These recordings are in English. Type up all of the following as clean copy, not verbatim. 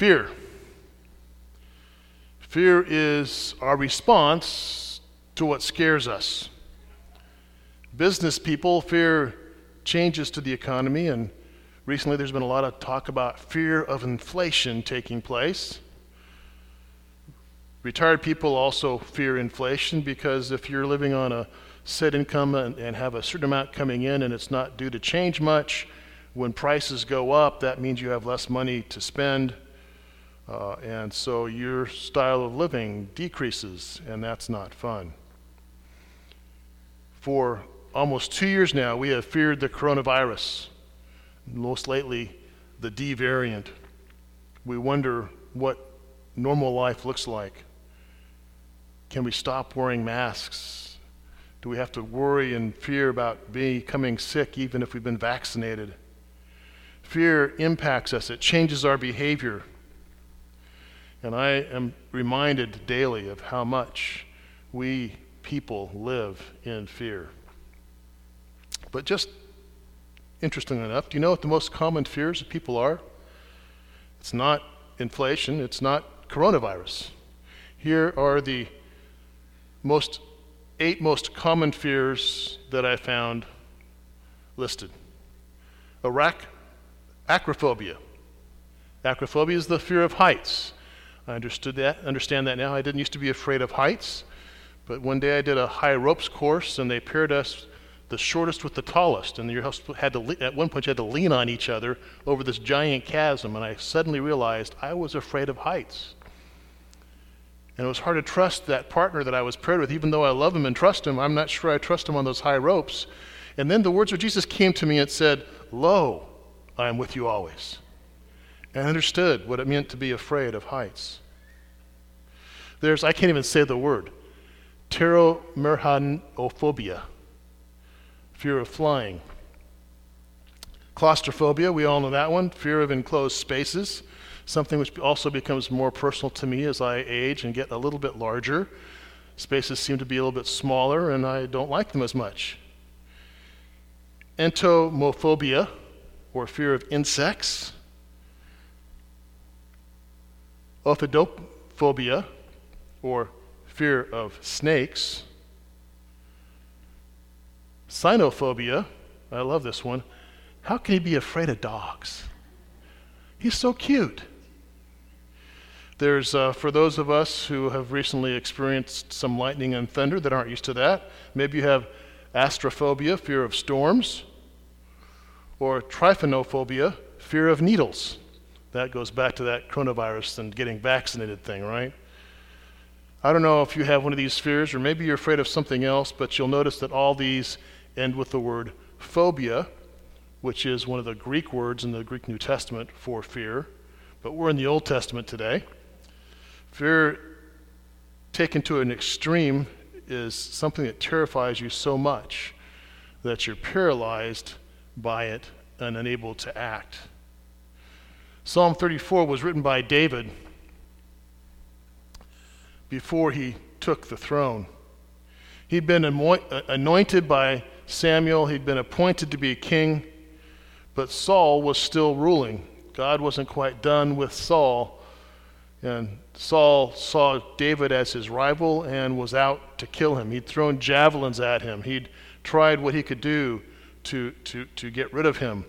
Fear. Fear is our response to what scares us. Business people fear changes to the economy, and recently there's been a lot of talk about fear of inflation taking place. Retired people also fear inflation because if you're living on a set income and have a certain amount coming in and it's not due to change much, when prices go up, that means you have less money to spend. And so your style of living decreases, and that's not fun. For almost 2 years now, we have feared the coronavirus, most lately the D variant. We wonder what normal life looks like. Can we stop wearing masks? Do we have to worry and fear about becoming sick even if we've been vaccinated? Fear impacts us. It changes our behavior. And I am reminded daily of how much we people live in fear. But just interestingly enough, do you know what the most common fears of people are? It's not inflation, it's not coronavirus. Here are the 8 most common fears that I found listed. Acrophobia. Acrophobia is the fear of heights. I understand that now. I didn't used to be afraid of heights, but one day I did a high ropes course and they paired us the shortest with the tallest, and at one point you had to lean on each other over this giant chasm, and I suddenly realized I was afraid of heights. And it was hard to trust that partner that I was paired with. Even though I love him and trust him, I'm not sure I trust him on those high ropes. And then the words of Jesus came to me and said, "Lo, I am with you always." And I understood what it meant to be afraid of heights. I can't even say the word, pteromerhanophobia, fear of flying. Claustrophobia, we all know that one, fear of enclosed spaces, something which also becomes more personal to me as I age and get a little bit larger. Spaces seem to be a little bit smaller and I don't like them as much. Entomophobia, or fear of insects. Ophidophobia, or fear of snakes. Cynophobia, I love this one. How can he be afraid of dogs? He's so cute. There's, for those of us who have recently experienced some lightning and thunder that aren't used to that, maybe you have astrophobia, fear of storms, or trypanophobia, fear of needles. That goes back to that coronavirus and getting vaccinated thing, right? I don't know if you have one of these fears, or maybe you're afraid of something else, but you'll notice that all these end with the word phobia, which is one of the Greek words in the Greek New Testament for fear, but we're in the Old Testament today. Fear taken to an extreme is something that terrifies you so much that you're paralyzed by it and unable to act. Psalm 34 was written by David before he took the throne. He'd been anointed by Samuel, he'd been appointed to be king, but Saul was still ruling. God wasn't quite done with Saul, and Saul saw David as his rival and was out to kill him. He'd thrown javelins at him. He'd tried what he could do to get rid of him.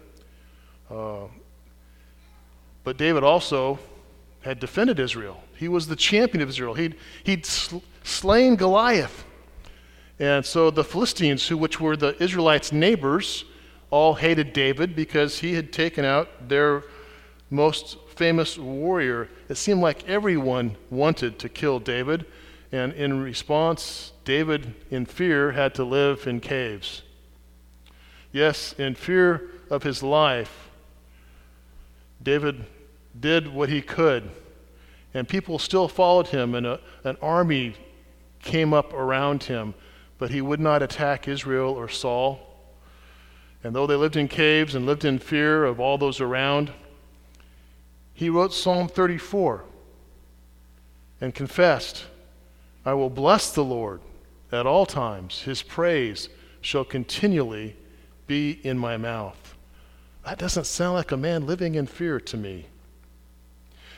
But David also had defended Israel. He was the champion of Israel. He'd slain Goliath. And so the Philistines, which were the Israelites' neighbors, all hated David because he had taken out their most famous warrior. It seemed like everyone wanted to kill David, and in response, David, in fear, had to live in caves. Yes, in fear of his life, David did what he could, and people still followed him, and an army came up around him, but he would not attack Israel or Saul. And though they lived in caves and lived in fear of all those around, he wrote Psalm 34 and confessed, "I will bless the Lord at all times. His praise shall continually be in my mouth." That doesn't sound like a man living in fear to me.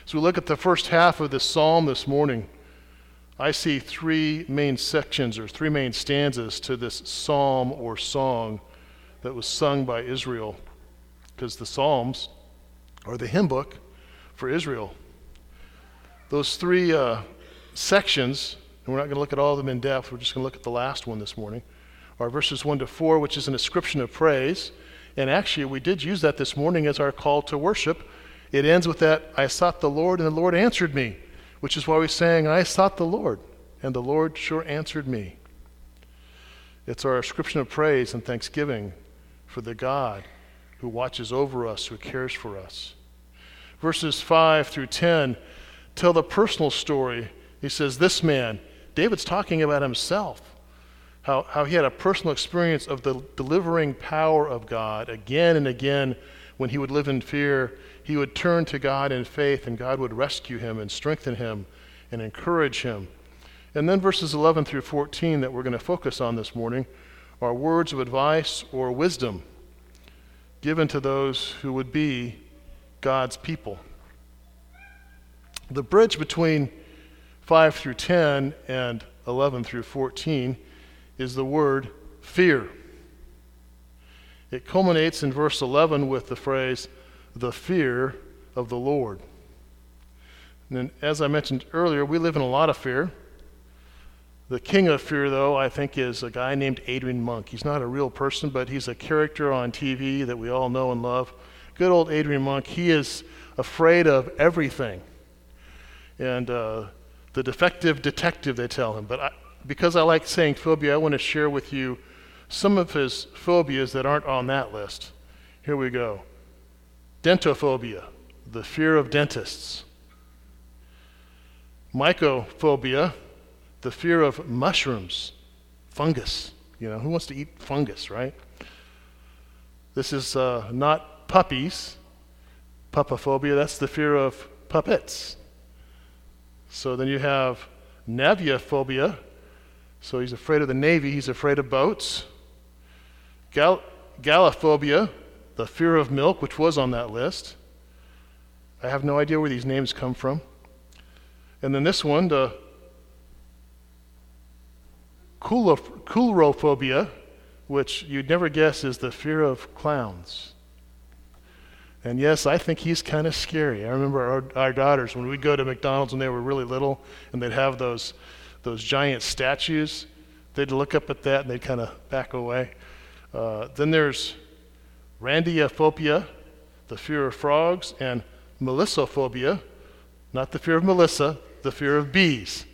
As we look at the first half of this psalm this morning, I see three main sections or three main stanzas to this psalm or song that was sung by Israel, because the Psalms are the hymn book for Israel. Those three sections, and we're not going to look at all of them in depth, we're just going to look at the last one this morning, are verses 1 to 4, which is an ascription of praise. And actually, we did use that this morning as our call to worship. It ends with that, I sought the Lord, and the Lord answered me, which is why we sang, I sought the Lord, and the Lord sure answered me. It's our ascription of praise and thanksgiving for the God who watches over us, who cares for us. Verses 5 through 10 tell the personal story. He says, this man, David's talking about himself, how he had a personal experience of the delivering power of God. Again and again, when he would live in fear, he would turn to God in faith, and God would rescue him and strengthen him and encourage him. And then verses 11 through 14 that we're going to focus on this morning are words of advice or wisdom given to those who would be God's people. The bridge between 5 through 10 and 11 through 14 is the word fear. It culminates in verse 11 with the phrase, the fear of the Lord. And then, as I mentioned earlier, we live in a lot of fear. The king of fear, though, I think is a guy named Adrian Monk. He's not a real person, but he's a character on TV that we all know and love. Good old Adrian Monk. He is afraid of everything. And the defective detective, they tell him. But because I like saying phobia, I want to share with you some of his phobias that aren't on that list. Here we go. Dentophobia, the fear of dentists. Mycophobia, the fear of mushrooms, fungus. You know, who wants to eat fungus, right? This is not puppies, puppophobia, that's the fear of puppets. So then you have naviophobia, so he's afraid of the Navy, he's afraid of boats. Gallophobia, the fear of milk, which was on that list. I have no idea where these names come from. And then this one, the coulrophobia, which you'd never guess is the fear of clowns. And yes, I think he's kind of scary. I remember our daughters, when we'd go to McDonald's when they were really little, and they'd have those giant statues, they'd look up at that and they'd kind of back away. Then there's Randiophobia, the fear of frogs, and Melissophobia, not the fear of Melissa, the fear of bees.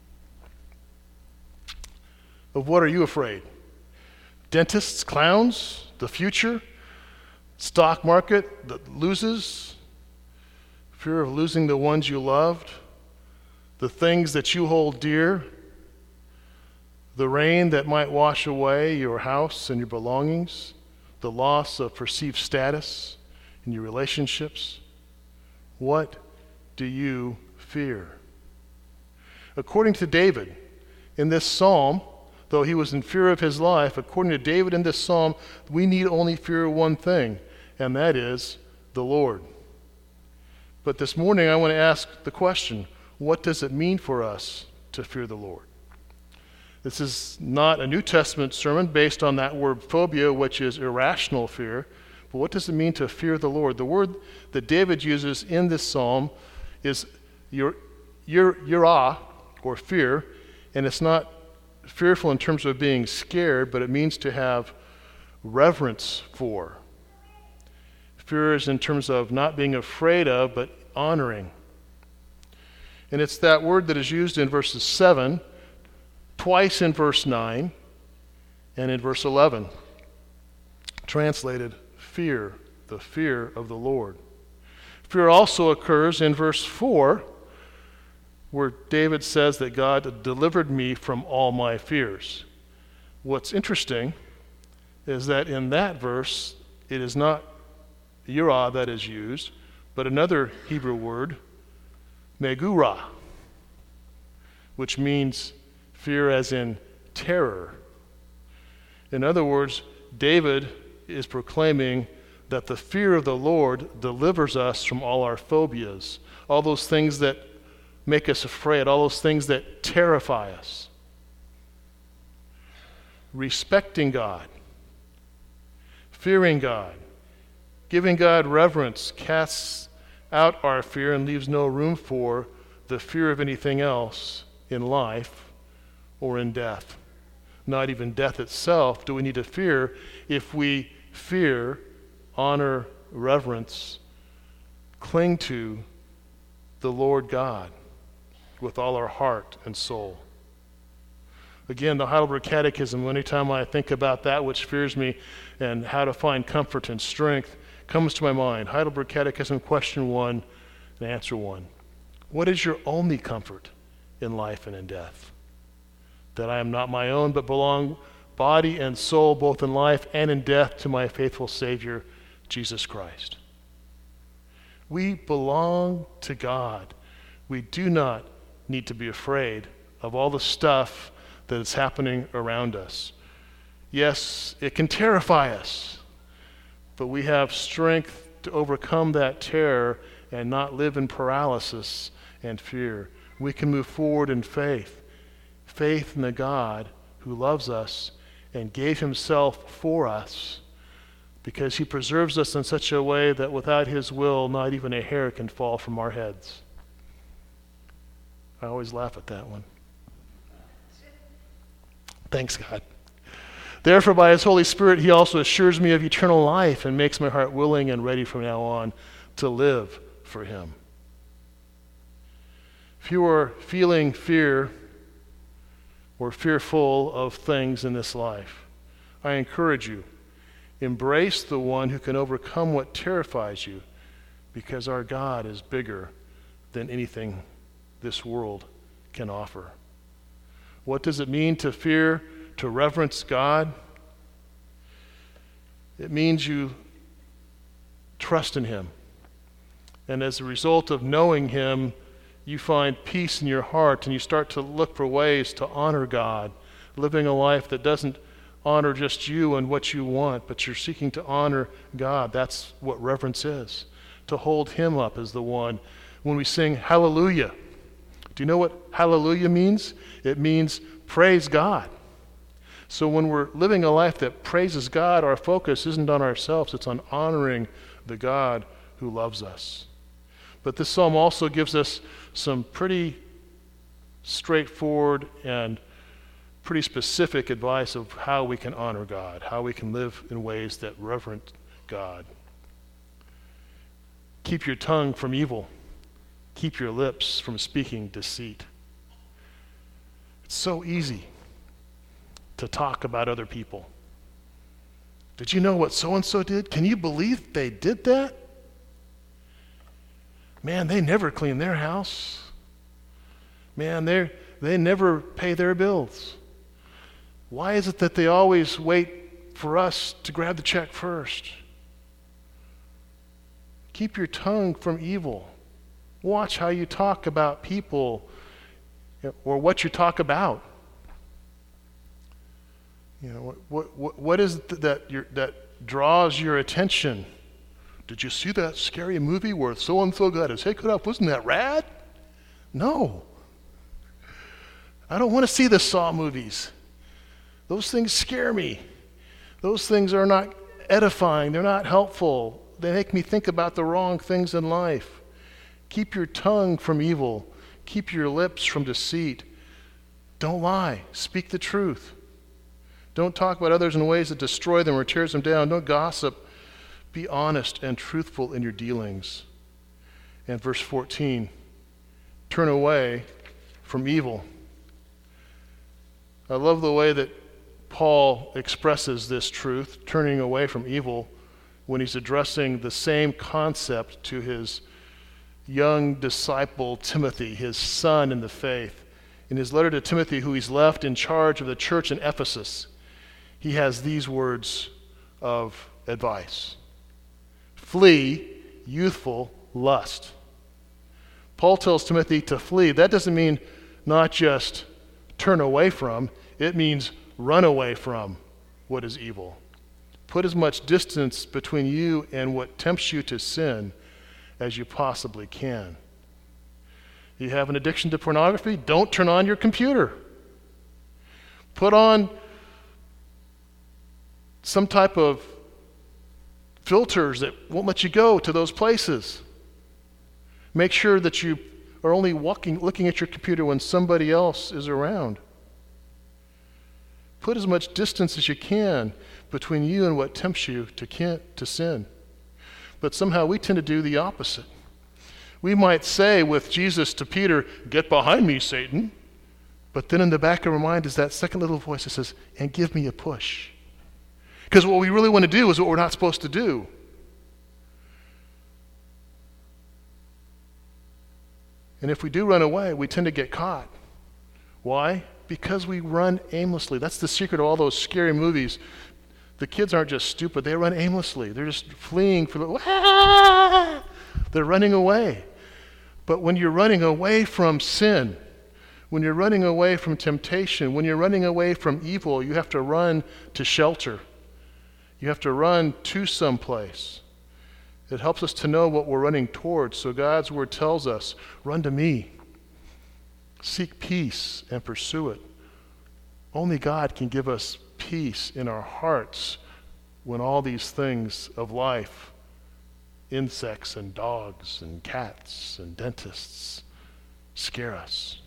Of what are you afraid? Dentists, clowns, the future, stock market that loses, fear of losing the ones you loved, the things that you hold dear, the rain that might wash away your house and your belongings, the loss of perceived status in your relationships. What do you fear? According to David, in this psalm, though he was in fear of his life, according to David in this psalm, we need only fear one thing, and that is the Lord. But this morning I want to ask the question, what does it mean for us to fear the Lord? This is not a New Testament sermon based on that word phobia, which is irrational fear, but what does it mean to fear the Lord? The word that David uses in this psalm is yirah, or fear, and it's not fearful in terms of being scared, but it means to have reverence for. Fear is in terms of not being afraid of, but honoring. And it's that word that is used in verses 7, twice in verse 9, and in verse 11. Translated, fear, the fear of the Lord. Fear also occurs in verse 4, where David says that God delivered me from all my fears. What's interesting is that in that verse, it is not yirah that is used, but another Hebrew word, megurah, which means fear as in terror. In other words, David is proclaiming that the fear of the Lord delivers us from all our phobias, all those things that make us afraid, all those things that terrify us. Respecting God, fearing God, giving God reverence casts out our fear and leaves no room for the fear of anything else in life or in death. Not even death itself do we need to fear if we fear, honor, reverence, cling to the Lord God with all our heart and soul. Again, the Heidelberg Catechism, anytime I think about that which fears me and how to find comfort and strength, comes to my mind. Heidelberg Catechism, question 1 and answer 1. What is your only comfort in life and in death? That I am not my own, but belong body and soul, both in life and in death, to my faithful Savior, Jesus Christ. We belong to God. We do not need to be afraid of all the stuff that is happening around us. Yes, it can terrify us, but we have strength to overcome that terror and not live in paralysis and fear. We can move forward in faith in the God who loves us and gave himself for us, because he preserves us in such a way that without his will, not even a hair can fall from our heads. I always laugh at that one. Thanks, God. Therefore, by his Holy Spirit, he also assures me of eternal life and makes my heart willing and ready from now on to live for him. If you are feeling fear or fearful of things in this life, I encourage you, embrace the one who can overcome what terrifies you, because our God is bigger than anything this world can offer. What does it mean to fear, to reverence God? It means you trust in him. And as a result of knowing him, you find peace in your heart and you start to look for ways to honor God, living a life that doesn't honor just you and what you want, but you're seeking to honor God. That's what reverence is, to hold him up as the one. When we sing hallelujah, do you know what hallelujah means? It means praise God. So when we're living a life that praises God, our focus isn't on ourselves, it's on honoring the God who loves us. But this psalm also gives us some pretty straightforward and pretty specific advice of how we can honor God, how we can live in ways that reverence God. Keep your tongue from evil. Keep your lips from speaking deceit. It's so easy to talk about other people. Did you know what so-and-so did? Can you believe they did that? Man, they never clean their house. Man, they never pay their bills. Why is it that they always wait for us to grab the check first? Keep your tongue from evil. Watch how you talk about people or what you talk about. You know, what is it that draws your attention? Did you see that scary movie where so-and-so got his head cut off? Wasn't that rad? No. I don't want to see the Saw movies. Those things scare me. Those things are not edifying. They're not helpful. They make me think about the wrong things in life. Keep your tongue from evil. Keep your lips from deceit. Don't lie. Speak the truth. Don't talk about others in ways that destroy them or tears them down. Don't gossip. Be honest and truthful in your dealings. And verse 14, turn away from evil. I love the way that Paul expresses this truth, turning away from evil, when he's addressing the same concept to his young disciple Timothy, his son in the faith. In his letter to Timothy, who he's left in charge of the church in Ephesus, he has these words of advice. Flee youthful lust. Paul tells Timothy to flee. That doesn't mean not just turn away from, it means run away from what is evil. Put as much distance between you and what tempts you to sin as you possibly can. You have an addiction to pornography? Don't turn on your computer. Put on some type of filters that won't let you go to those places. Make sure that you are only looking at your computer when somebody else is around. Put as much distance as you can between you and what tempts you to sin. But somehow we tend to do the opposite. We might say with Jesus to Peter, "Get behind me, Satan." But then in the back of our mind is that second little voice that says, "And give me a push." Because what we really want to do is what we're not supposed to do. And if we do run away, we tend to get caught. Why? Because we run aimlessly. That's the secret of all those scary movies. The kids aren't just stupid, they run aimlessly. They're just fleeing for the, they're running away. But when you're running away from sin, when you're running away from temptation, when you're running away from evil, you have to run to shelter. You have to run to someplace. It helps us to know what we're running towards. So God's word tells us, run to me. Seek peace and pursue it. Only God can give us peace in our hearts when all these things of life, insects and dogs and cats and dentists, scare us.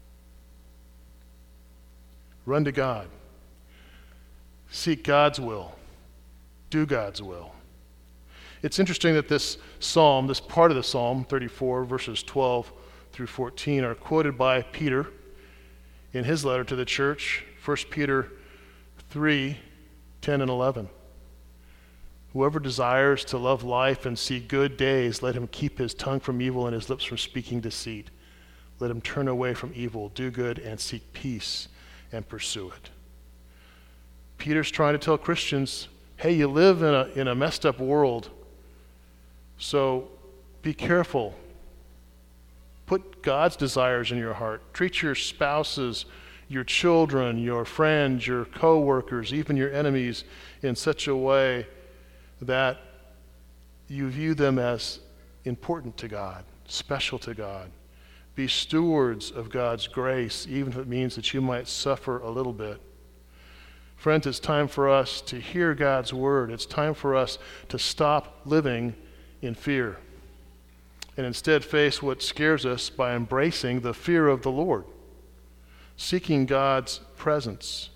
Run to God. Seek God's will. Do God's will. It's interesting that this psalm, this part of the psalm, 34, verses 12 through 14, are quoted by Peter in his letter to the church, 1 Peter 3, 10 and 11. Whoever desires to love life and see good days, let him keep his tongue from evil and his lips from speaking deceit. Let him turn away from evil, do good, and seek peace, and pursue it. Peter's trying to tell Christians, hey, you live in a messed up world, so be careful. Put God's desires in your heart. Treat your spouses, your children, your friends, your co-workers, even your enemies in such a way that you view them as important to God, special to God. Be stewards of God's grace, even if it means that you might suffer a little bit. Friends, it's time for us to hear God's word. It's time for us to stop living in fear and instead face what scares us by embracing the fear of the Lord, seeking God's presence,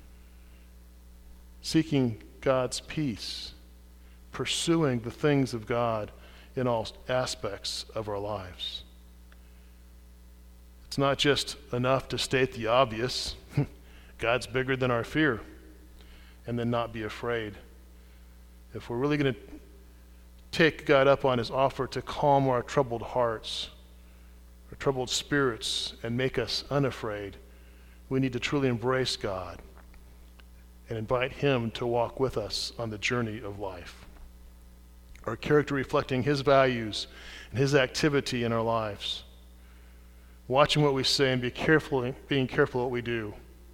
seeking God's peace, pursuing the things of God in all aspects of our lives. It's not just enough to state the obvious. God's bigger than our fear, and then not be afraid. If we're really going to take God up on his offer to calm our troubled hearts, our troubled spirits, and make us unafraid, we need to truly embrace God and invite him to walk with us on the journey of life. Our character reflecting his values and his activity in our lives. Watching what we say and being careful what we do.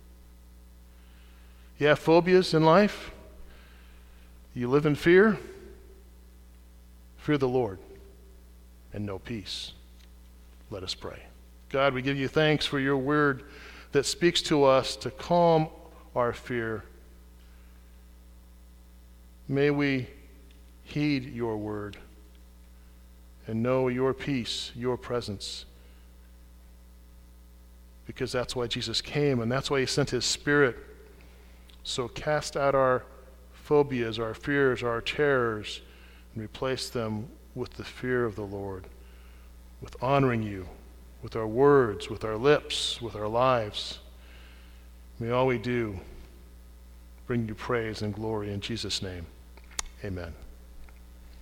You have phobias in life? You live in fear? Fear the Lord and know peace. Let us pray. God, we give you thanks for your word that speaks to us to calm our fear. May we heed your word and know your peace, your presence, because that's why Jesus came and that's why he sent his Spirit. So cast out our phobias, our fears, our terrors, and replace them with the fear of the Lord, with honoring you, with our words, with our lips, with our lives. May all we do bring you praise and glory in Jesus' name. Amen.